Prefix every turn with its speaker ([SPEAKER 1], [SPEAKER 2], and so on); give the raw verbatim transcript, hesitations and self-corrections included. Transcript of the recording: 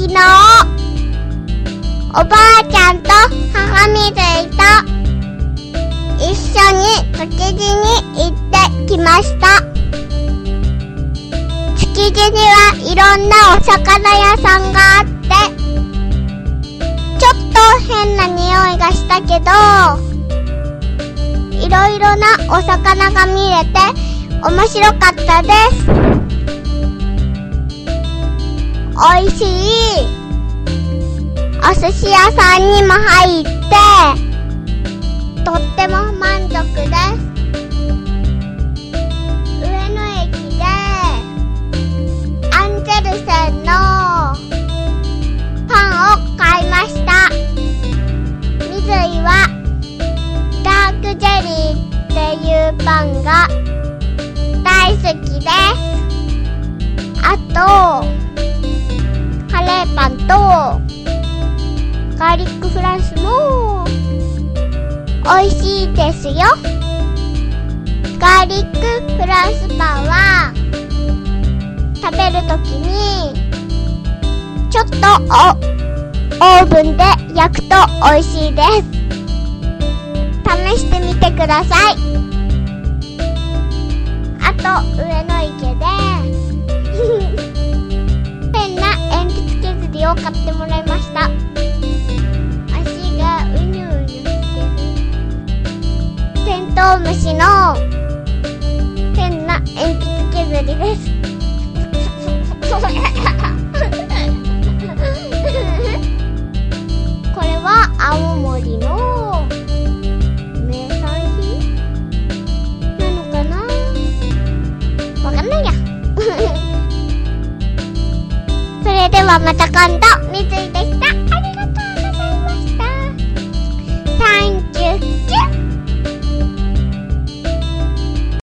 [SPEAKER 1] 日おばあちゃんと母水と一緒に築地に行ってきました。築地にはいろんなお魚屋さんがあって、ちょっと変な匂いがしたけど、いろいろなお魚が見れて面白かったです。おいしいお寿司屋さんにも入って、とっても満足です。上野駅でアンジェルセンのパンを買いました。水井はダークジェリーっていうパンが大好きです。あとカレーパンとガーリックフランスも美味しいですよ。ガーリックフランスパンは食べるときにちょっとオーブンで焼くと美味しいです。試してみてください。あと上野池で変な鉛筆削りを買ってもらいました。足がうにゅうにゅしてるテントウムシの変な鉛筆削りです。これは青森の名産品なのかな、わかんないや。それではまた今度、みずいでした。